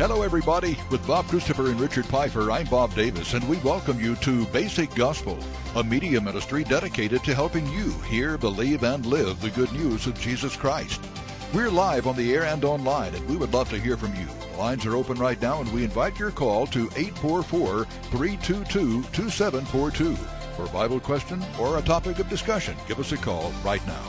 Hello, everybody. With Bob Christopher and Richard Pfeiffer, I'm Bob Davis, and we welcome you to Basic Gospel, a media ministry dedicated to helping you hear, believe, and live the good news of Jesus Christ. We're live on the air and online, and we would love to hear from you. The lines are open right now, and we invite your call to 844-322-2742. For a Bible question or a topic of discussion, give us a call right now,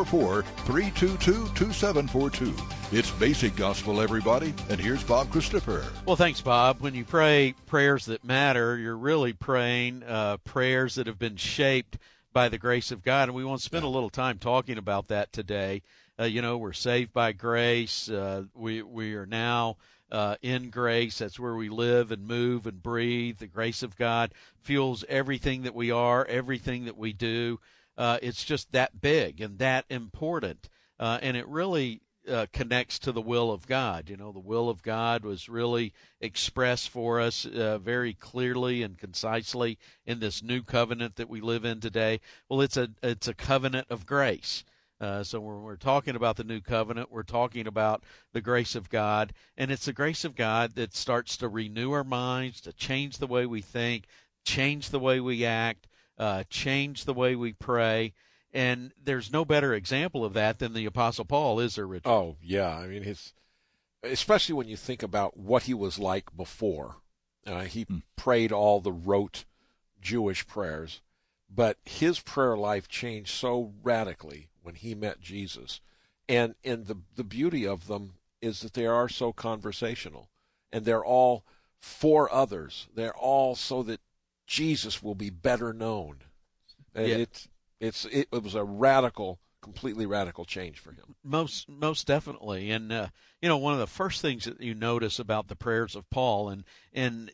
844-322-2742. It's Basic Gospel, everybody, and here's Bob Christopher. Well, thanks, Bob. When you pray prayers that matter, you're really praying prayers that have been shaped by the grace of God, and we want to spend a little time talking about that today. We're saved by grace. We are now in grace. That's where we live and move and breathe. The grace of God fuels everything that we are, everything that we do. It's just that big and that important, and it really connects to the will of God. You know, the will of God was really expressed for us very clearly and concisely in this new covenant that we live in today. Well, it's a covenant of grace. So when we're talking about the new covenant, we're talking about the grace of God, and it's the grace of God that starts to renew our minds, to change the way we think, change the way we act, change the way we pray. And there's no better example of that than the Apostle Paul, is there, Richard? Oh, yeah. I mean, especially when you think about what he was like before. He prayed all the rote Jewish prayers, but his prayer life changed so radically when he met Jesus. And the beauty of them is that they are so conversational, and they're all for others. They're all so that Jesus will be better known. And yeah. It was a completely radical change for him. Most definitely. And, one of the first things that you notice about the prayers of Paul, and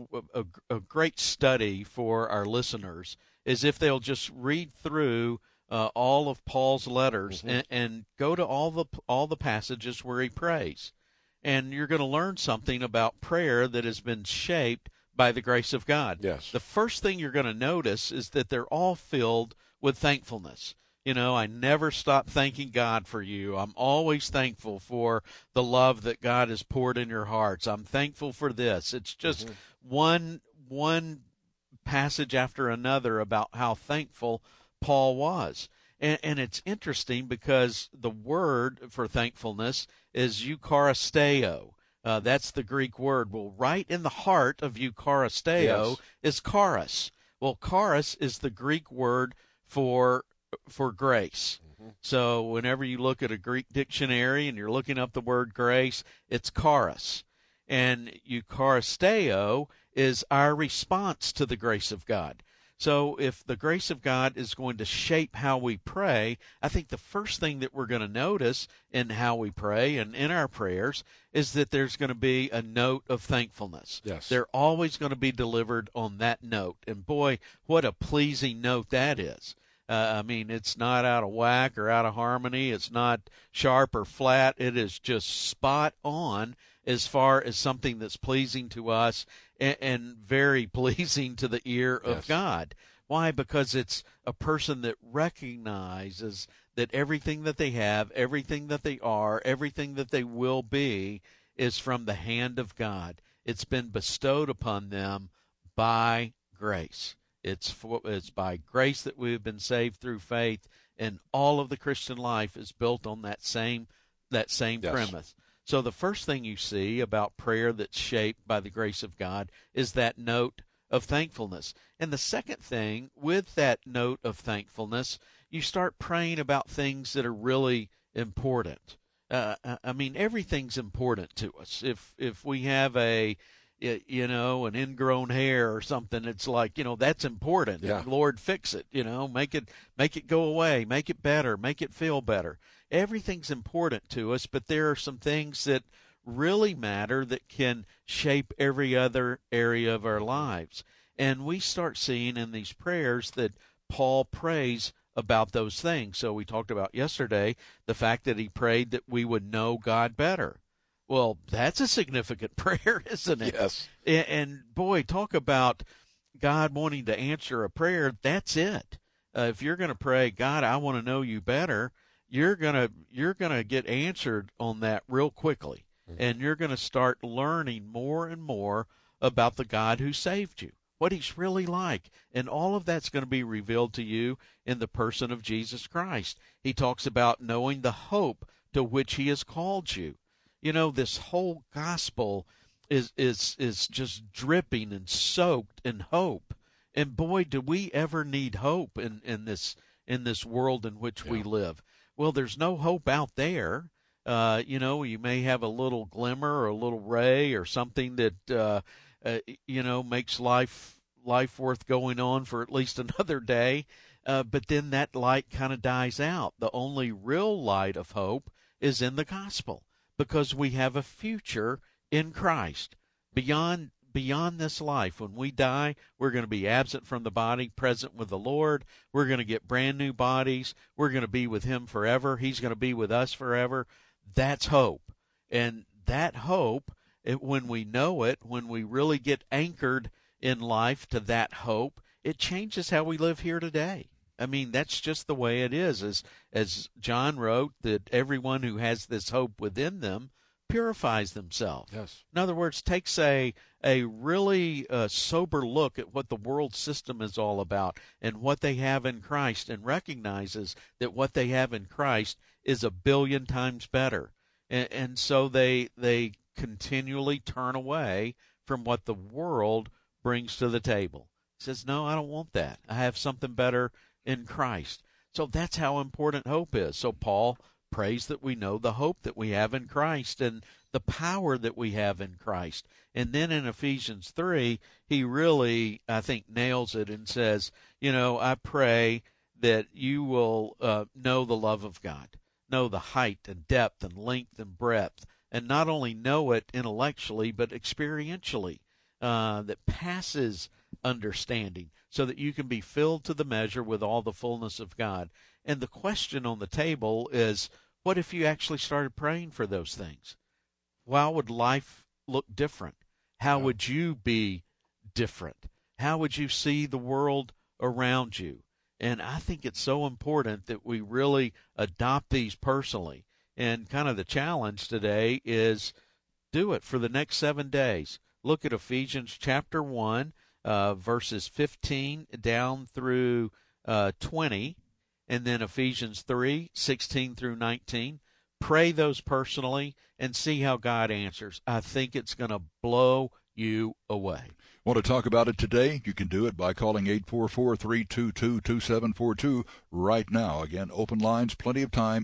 a great study for our listeners is if they'll just read through all of Paul's letters and go to all the passages where he prays. And you're going to learn something about prayer that has been shaped by the grace of God. Yes. The first thing you're going to notice is that they're all filled with thankfulness. You know, I never stop thanking God for you. I'm always thankful for the love that God has poured in your hearts. I'm thankful for this. It's just one passage after another about how thankful Paul was. And it's interesting because the word for thankfulness is eucharisteo. That's the Greek word. Well, right in the heart of eucharisteo is charis. Well, charis is the Greek word for grace. So whenever you look at a Greek dictionary and you're looking up the word grace, it's charis. And eucharisteo is our response to the grace of God. So if the grace of God is going to shape how we pray, I think the first thing that we're going to notice in how we pray and in our prayers is that there's going to be a note of thankfulness. Yes. They're always going to be delivered on that note. And boy, what a pleasing note that is. It's not out of whack or out of harmony. It's not sharp or flat. It is just spot on as far as something that's pleasing to us and very pleasing to the ear of God. Why? Because it's a person that recognizes that everything that they have, everything that they are, everything that they will be is from the hand of God. It's been bestowed upon them by grace. It's by grace that we have been saved through faith, and all of the Christian life is built on that same premise. So the first thing you see about prayer that's shaped by the grace of God is that note of thankfulness. And the second thing, with that note of thankfulness, you start praying about things that are really important. Everything's important to us. If we have an ingrown hair or something, it's like, that's important. Yeah. Lord, fix it, make it go away, make it better, make it feel better. Everything's important to us, but there are some things that really matter that can shape every other area of our lives. And we start seeing in these prayers that Paul prays about those things. So we talked about yesterday the fact that he prayed that we would know God better. Well, that's a significant prayer, isn't it? Yes. And boy, talk about God wanting to answer a prayer. That's it. If you're going to pray, God, I want to know you better, you're gonna get answered on that real quickly. and you're going to start learning more and more about the God who saved you, what he's really like. And all of that's going to be revealed to you in the person of Jesus Christ. He talks about knowing the hope to which he has called you. You know, this whole gospel is just dripping and soaked in hope. And boy, do we ever need hope in this world in which we live. Well, there's no hope out there. You know, you may have a little glimmer or a little ray or something that makes life worth going on for at least another day. But then that light kind of dies out. The only real light of hope is in the gospel, because we have a future in Christ beyond this life. When we die, we're going to be absent from the body, present with the Lord. We're going to get brand new bodies. We're going to be with him forever. He's going to be with us forever. That's hope. And that hope, when we know it, when we really get anchored in life to that hope, it changes how we live here today. I mean, that's just the way it is. As John wrote, that everyone who has this hope within them purifies themselves. Yes. In other words, takes a really sober look at what the world system is all about and what they have in Christ, and recognizes that what they have in Christ is 1,000,000,000 times better. And so they continually turn away from what the world brings to the table. He says, no, I don't want that. I have something better in Christ. So that's how important hope is. So Paul prays that we know the hope that we have in Christ and the power that we have in Christ. And then in Ephesians 3, he really, I think, nails it and says, you know, I pray that you will know the love of God, know the height and depth and length and breadth, and not only know it intellectually, but experientially, that passes understanding, so that you can be filled to the measure with all the fullness of God. And the question on the table is, what if you actually started praying for those things? How would life look different? How would you be different? How would you see the world around you? And I think it's so important that we really adopt these personally. And kind of the challenge today is do it for the next 7 days. Look at Ephesians chapter 1, verses 15 down through 20, and then Ephesians 3, 16 through 19. Pray those personally and see how God answers. I think it's going to blow you away. Want to talk about it today? You can do it by calling 844-322-2742 right now. Again, open lines, plenty of time,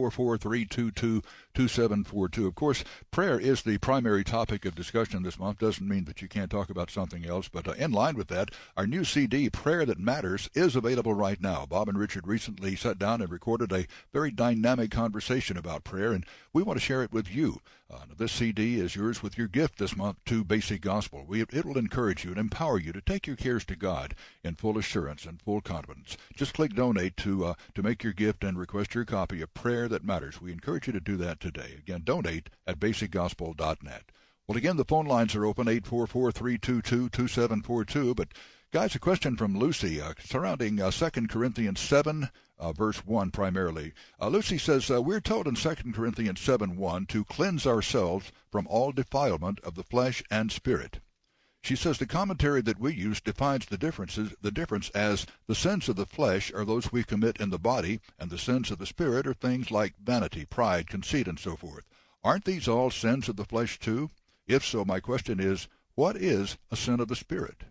844-322-2742. Of course, prayer is the primary topic of discussion this month. Doesn't mean that you can't talk about something else, but in line with that, our new CD, Prayer That Matters, is available right now. Bob and Richard recently sat down and recorded a very dynamic conversation about prayer, and we want to share it with you. This CD is yours with your gift this month to Basic Gospel. It will encourage you and empower you to take your cares to God in full assurance and full confidence. Just click Donate to make your gift and request your copy of Prayer That Matters. We encourage you to do that today. Again, donate at basicgospel.net. Well, again, the phone lines are open, 844-322-2742. But, guys, a question from Lucy surrounding 2 Corinthians 7, verse 1 primarily. Lucy says, we're told in 2 Corinthians 7:1 to cleanse ourselves from all defilement of the flesh and spirit. She says the commentary that we use defines the difference as the sins of the flesh are those we commit in the body, and the sins of the spirit are things like vanity, pride, conceit, and so forth. Aren't these all sins of the flesh too? If so, my question is, what is a sin of the spirit?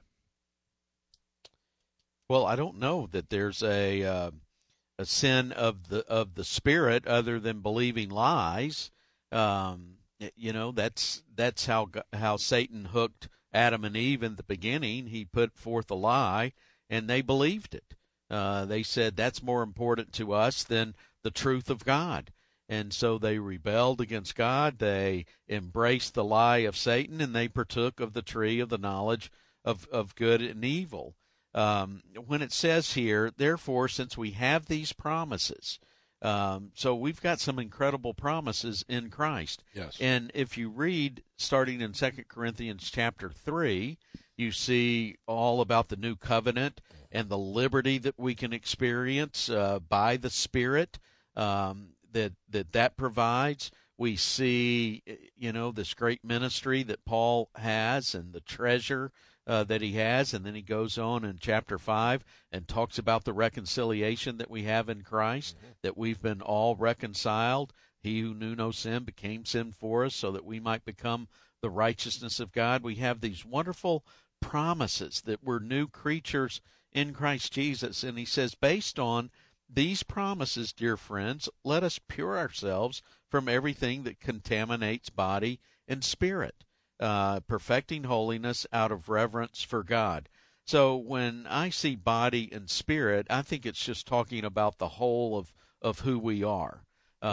Well, I don't know that there's a sin of the spirit other than believing lies. You know, that's how Satan hooked Adam and Eve in the beginning. He put forth a lie, and they believed it. They said that's more important to us than the truth of God. And so they rebelled against God. They embraced the lie of Satan, and they partook of the tree of the knowledge of good and evil. When it says here, therefore, since we have these promises, so we've got some incredible promises in Christ. Yes. And if you read, starting in 2 Corinthians chapter 3, you see all about the new covenant and the liberty that we can experience by the Spirit that provides. We see, this great ministry that Paul has and the treasure that he has. And then he goes on in chapter 5 and talks about the reconciliation that we have in Christ, that we've been all reconciled. He who knew no sin became sin for us so that we might become the righteousness of God. We have these wonderful promises that we're new creatures in Christ Jesus. And he says, based on these promises, dear friends, let us pure ourselves from everything that contaminates body and spirit, perfecting holiness out of reverence for God. So when I see body and spirit, I think it's just talking about the whole of who we are.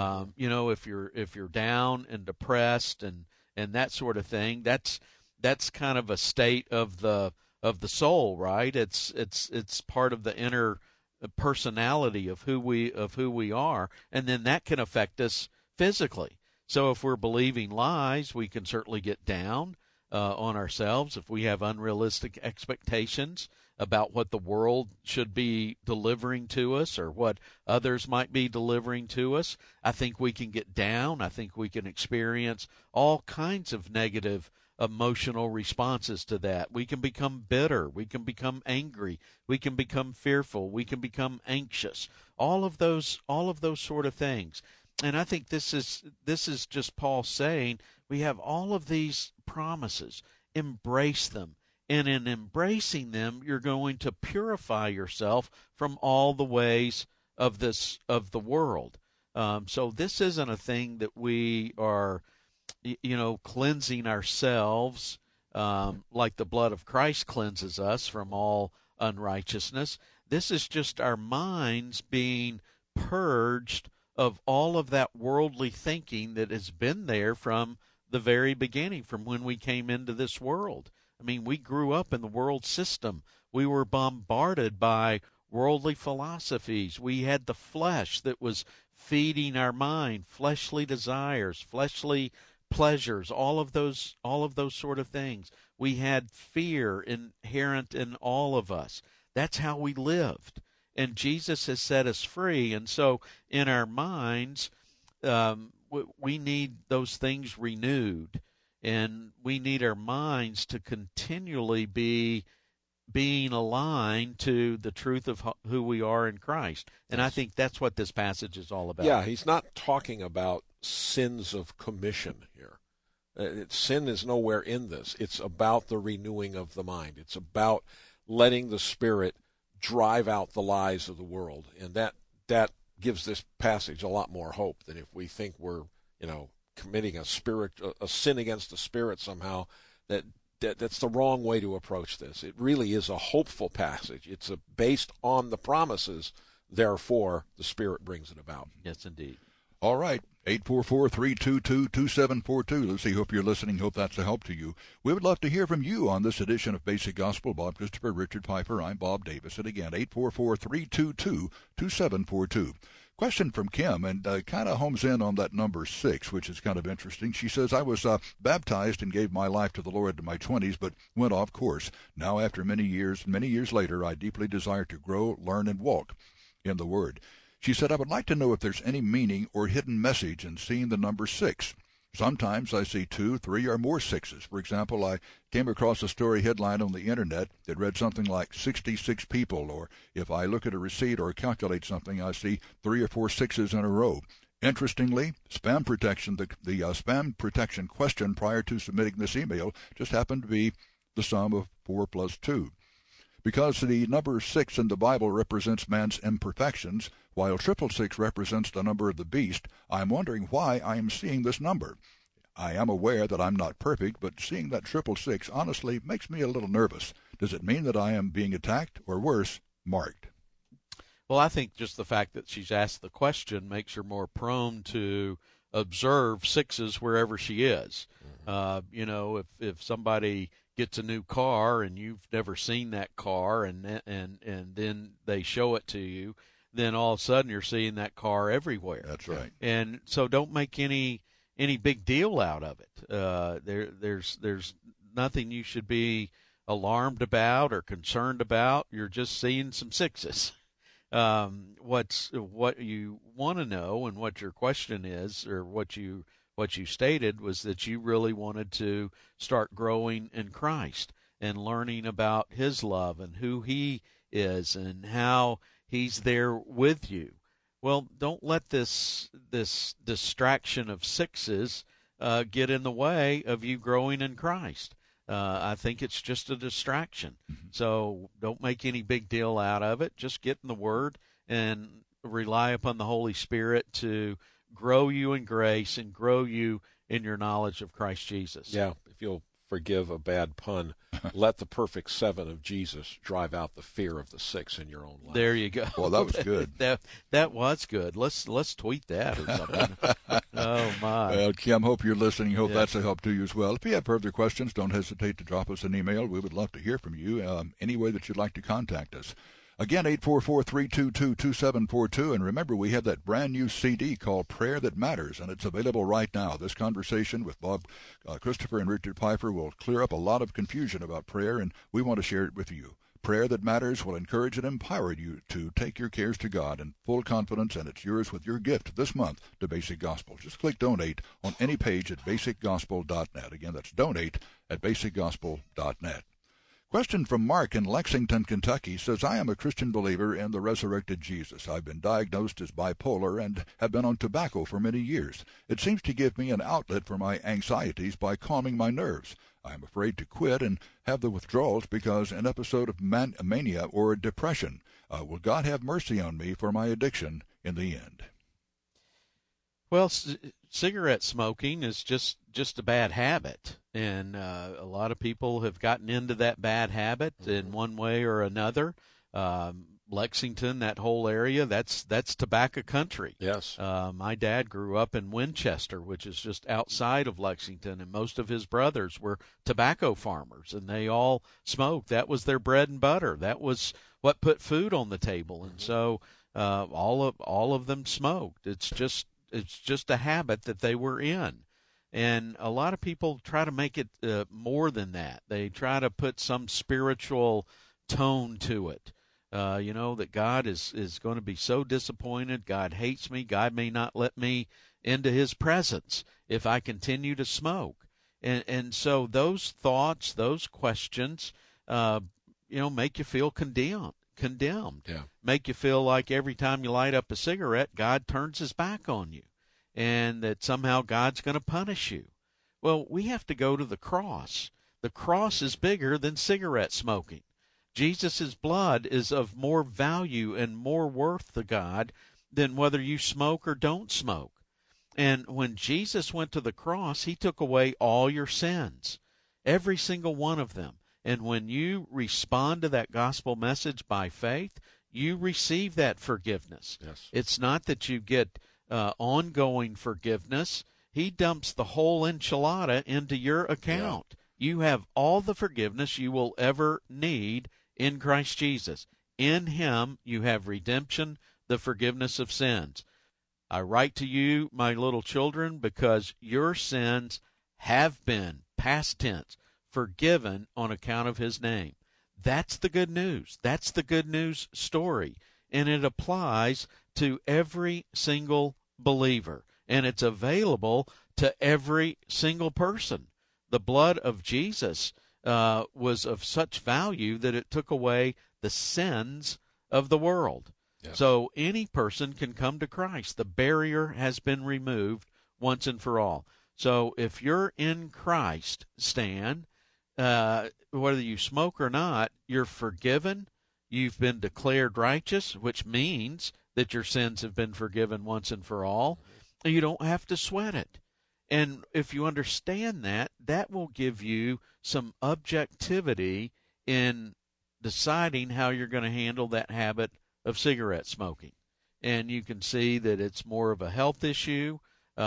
If you're down and depressed and that sort of thing, that's kind of a state of the soul, right? It's part of the inner personality of who we are, and then that can affect us physically. So if we're believing lies, we can certainly get down on ourselves. If we have unrealistic expectations about what the world should be delivering to us or what others might be delivering to us, I think we can get down. I think we can experience all kinds of negative emotional responses to that. We can become bitter. We can become angry. We can become fearful. We can become anxious. All of those sort of things. And I think this is just Paul saying we have all of these promises. Embrace them. And in embracing them, you're going to purify yourself from all the ways of the world. So this isn't a thing that we are cleansing ourselves like the blood of Christ cleanses us from all unrighteousness. This is just our minds being purged of all of that worldly thinking that has been there from the very beginning, from when we came into this world. I mean, we grew up in the world system. We were bombarded by worldly philosophies. We had the flesh that was feeding our mind, fleshly desires, fleshly pleasures, all of those sort of things. We had fear inherent in all of us. That's how we lived. And Jesus has set us free. And so in our minds, we need those things renewed. And we need our minds to continually be being aligned to the truth of who we are in Christ. And I think that's what this passage is all about. Yeah, he's not talking about sins of commission here. Sin is nowhere in this. It's about the renewing of the mind. It's about letting the Spirit drive out the lies of the world. And that gives this passage a lot more hope than if we think we're, committing a sin against the Spirit somehow. That's the wrong way to approach this. It really is a hopeful passage. It's based on the promises. Therefore, the Spirit brings it about. Yes, indeed. All right. 844-322-2742. Lucy, hope you're listening. Hope that's a help to you. We would love to hear from you on this edition of Basic Gospel. Bob Christopher, Richard Piper. I'm Bob Davis. And again, 844-322-2742. Question from Kim, and kind of homes in on that number 6, which is kind of interesting. She says, I was baptized and gave my life to the Lord in my 20s, but went off course. Now, after many years later, I deeply desire to grow, learn, and walk in the Word. She said, I would like to know if there's any meaning or hidden message in seeing the number 6. Sometimes I see 2, 3, or more 6s. For example, I came across a story headline on the Internet that read something like 66 people, or if I look at a receipt or calculate something, I see 3 or 4 6s in a row. Interestingly, spam protection, the spam protection question prior to submitting this email just happened to be the sum of 4 plus 2. Because the number 6 in the Bible represents man's imperfections, while 666 represents the number of the beast, I'm wondering why I am seeing this number. I am aware that I'm not perfect, but seeing that 666 honestly makes me a little nervous. Does it mean that I am being attacked, or worse, marked? Well, I think just the fact that she's asked the question makes her more prone to observe 6s wherever she is. If somebody gets a new car and you've never seen that car, and then they show it to you, then all of a sudden you're seeing that car everywhere. That's right. And so don't make any big deal out of it. There's nothing you should be alarmed about or concerned about. You're just seeing some 6s. What you want to know and what your question is, or what you what you stated was that you really wanted to start growing in Christ and learning about His love and who He is and how He's there with you. Well, don't let this distraction of sixes get in the way of you growing in Christ. I think it's just a distraction. Mm-hmm. So don't make any big deal out of it. Just get in the Word and rely upon the Holy Spirit to grow you in grace and grow you in your knowledge of Christ Jesus. Yeah, if you'll forgive a bad pun, let the perfect 7 of Jesus drive out the fear of the 6 in your own life. There you go. Well, that was good. that was good. Let's tweet that or something. Oh, my. Well, Kim, hope you're listening. Hope that's a help to you as well. If you have further questions, don't hesitate to drop us an email. We would love to hear from you any way that you'd like to contact us. Again, 844-322-2742. And remember, we have that brand new CD called Prayer That Matters, and it's available right now. This conversation with Bob Christopher and Richard Pfeiffer will clear up a lot of confusion about prayer, and we want to share it with you. Prayer That Matters will encourage and empower you to take your cares to God in full confidence, and it's yours with your gift this month to Basic Gospel. Just click Donate on any page at basicgospel.net. Again, that's donate at basicgospel.net. Question from Mark in Lexington, Kentucky says, I am a Christian believer in the resurrected Jesus. I've been diagnosed as bipolar and have been on tobacco for many years. It seems to give me an outlet for my anxieties by calming my nerves. I am afraid to quit and have the withdrawals because an episode of mania or depression. Will God have mercy on me for my addiction in the end? Well, cigarette smoking is just a bad habit, and a lot of people have gotten into that bad habit in one way or another. Lexington, that whole area, that's tobacco country. Yes. My dad grew up in Winchester, which is just outside of Lexington, and most of his brothers were tobacco farmers, and they all smoked. That was their bread and butter. That was what put food on the table, and so all of them smoked. It's just a habit that they were in. And a lot of people try to make it more than that. They try to put some spiritual tone to it. That God is going to be so disappointed. God hates me. God may not let me into His presence if I continue to smoke. And so those thoughts, those questions, make you feel condemned. Yeah. Make you feel like every time you light up a cigarette, God turns His back on you, and that somehow God's going to punish you. Well, we have to go to the cross. The cross is bigger than cigarette smoking. Jesus' blood is of more value and more worth to God than whether you smoke or don't smoke. And when Jesus went to the cross, He took away all your sins, every single one of them. And when you respond to that gospel message by faith, you receive that forgiveness. Yes. It's not that you get ongoing forgiveness. He dumps the whole enchilada into your account. Yeah. You have all the forgiveness you will ever need in Christ Jesus. In Him you have redemption, the forgiveness of sins. I write to you, my little children, because your sins have been, past tense, forgiven on account of His name. That's the good news. That's the good news story. And it applies to every single believer. And it's available to every single person. The blood of Jesus was of such value that it took away the sins of the world. Yes. So any person can come to Christ. The barrier has been removed once and for all. So if you're in Christ, Stan, whether you smoke or not, you're forgiven. You've been declared righteous, which means that your sins have been forgiven once and for all. You don't have to sweat it. And if you understand that, that will give you some objectivity in deciding how you're going to handle that habit of cigarette smoking. And you can see that it's more of a health issue,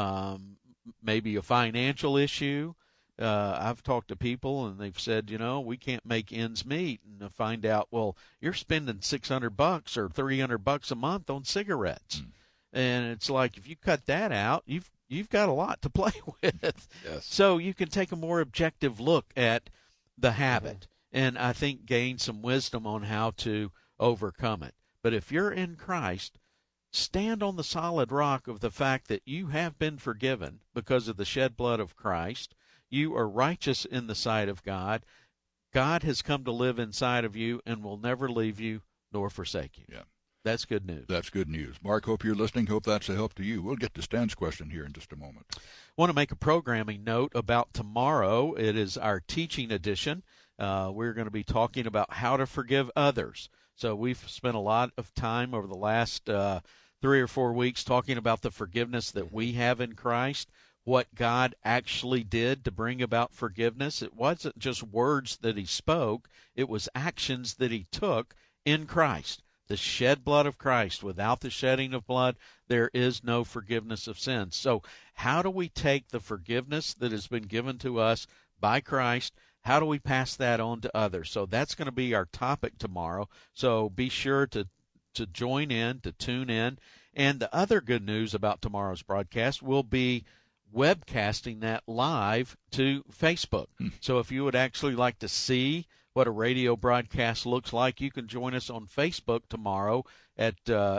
maybe a financial issue. I've talked to people and they've said, we can't make ends meet, and to find out, well, you're spending $600 or $300 a month on cigarettes. And it's like, if you cut that out, you've got a lot to play with. Yes. So you can take a more objective look at the habit and I think gain some wisdom on how to overcome it. But if you're in Christ, stand on the solid rock of the fact that you have been forgiven because of the shed blood of Christ. You are righteous in the sight of God. God has come to live inside of you and will never leave you nor forsake you. Yeah. That's good news. That's good news. Mark, hope you're listening. Hope that's a help to you. We'll get to Stan's question here in just a moment. I want to make a programming note about tomorrow. It is our teaching edition. We're going to be talking about how to forgive others. So we've spent a lot of time over the last 3 or 4 weeks talking about the forgiveness that we have in Christ, what God actually did to bring about forgiveness. It wasn't just words that he spoke. It was actions that he took in Christ. The shed blood of Christ. Without the shedding of blood, there is no forgiveness of sins. So how do we take the forgiveness that has been given to us by Christ? How do we pass that on to others? So that's going to be our topic tomorrow. So be sure to join in, to tune in. And the other good news about tomorrow's broadcast will be webcasting that live to Facebook. So if you would actually like to see what a radio broadcast looks like, you can join us on Facebook tomorrow at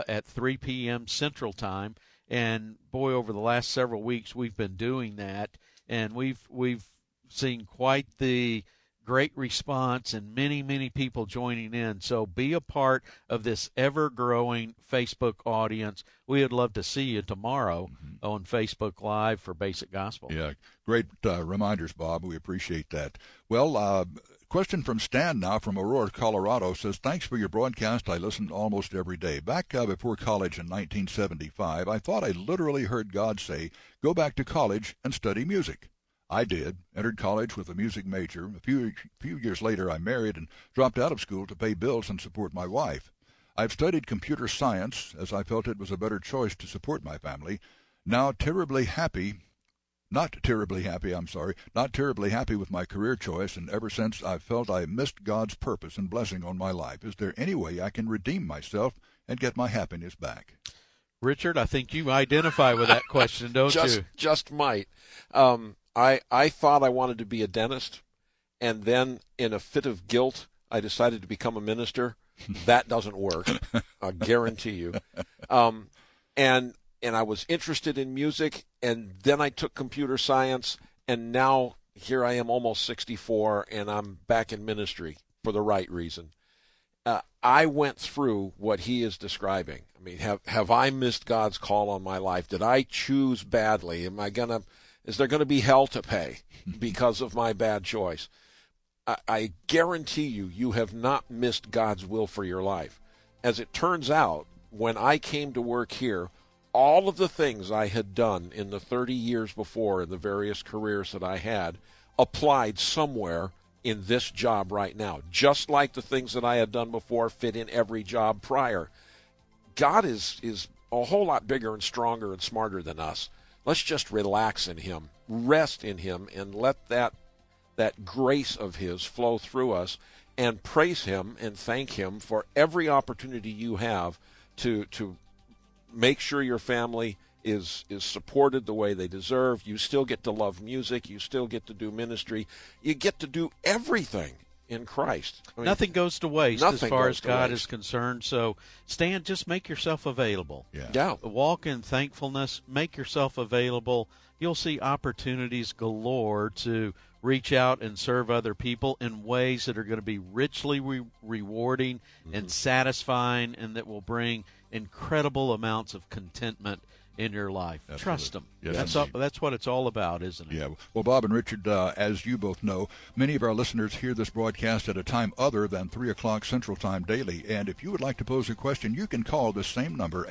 3 p.m. Central Time. And boy, over the last several weeks, we've been doing that, and we've seen quite the great response and many people joining in. So be a part of this ever-growing Facebook audience. We would love to see you tomorrow on Facebook Live for Basic Gospel. Yeah, great reminders, Bob. We appreciate that. Well, question from Stan now from Aurora, Colorado, says, thanks for your broadcast. I listened almost every day. Back before college in 1975, I thought I literally heard God say, go back to college and study music. I did, entered college with a music major. A few years later, I married and dropped out of school to pay bills and support my wife. I've studied computer science as I felt it was a better choice to support my family. Not terribly happy with my career choice, and ever since I've felt I missed God's purpose and blessing on my life. Is there any way I can redeem myself and get my happiness back? Richard, I think you identify with that question, don't you? Just might. I thought I wanted to be a dentist, and then in a fit of guilt, I decided to become a minister. That doesn't work, I guarantee you. And I was interested in music, and then I took computer science, and now here I am almost 64, and I'm back in ministry for the right reason. I went through what he is describing. I mean, have I missed God's call on my life? Did I choose badly? Is there going to be hell to pay because of my bad choice? I guarantee you have not missed God's will for your life. As it turns out, when I came to work here, all of the things I had done in the 30 years before in the various careers that I had applied somewhere in this job right now. Just like the things that I had done before fit in every job prior. God is a whole lot bigger and stronger and smarter than us. Let's just relax in him, rest in him, and let that grace of his flow through us, and praise him and thank him for every opportunity you have to make sure your family is supported the way they deserve. You still get to love music. You still get to do ministry. You get to do everything in Christ. I mean, nothing goes to waste as far as God is concerned. So, Stan, just make yourself available. Yeah. Walk in thankfulness. Make yourself available. You'll see opportunities galore to reach out and serve other people in ways that are going to be richly rewarding and satisfying, and that will bring incredible amounts of contentment in your life. Absolutely. Trust them. Yes, that's what it's all about, isn't it? Yeah. Well, Bob and Richard, as you both know, many of our listeners hear this broadcast at a time other than 3 o'clock Central Time daily. And if you would like to pose a question, you can call this same number,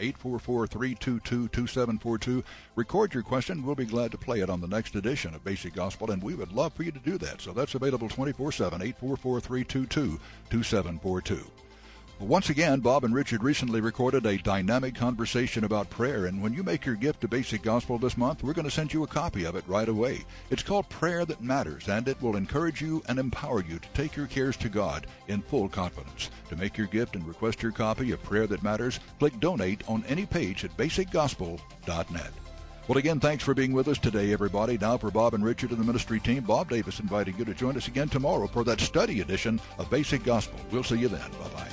844-322-2742. Record your question. We'll be glad to play it on the next edition of Basic Gospel, and we would love for you to do that. So that's available 24/7, 844-322-2742. Once again, Bob and Richard recently recorded a dynamic conversation about prayer, and when you make your gift to Basic Gospel this month, we're going to send you a copy of it right away. It's called Prayer That Matters, and it will encourage you and empower you to take your cares to God in full confidence. To make your gift and request your copy of Prayer That Matters, click Donate on any page at basicgospel.net. Well, again, thanks for being with us today, everybody. Now for Bob and Richard and the ministry team, Bob Davis inviting you to join us again tomorrow for that study edition of Basic Gospel. We'll see you then. Bye-bye.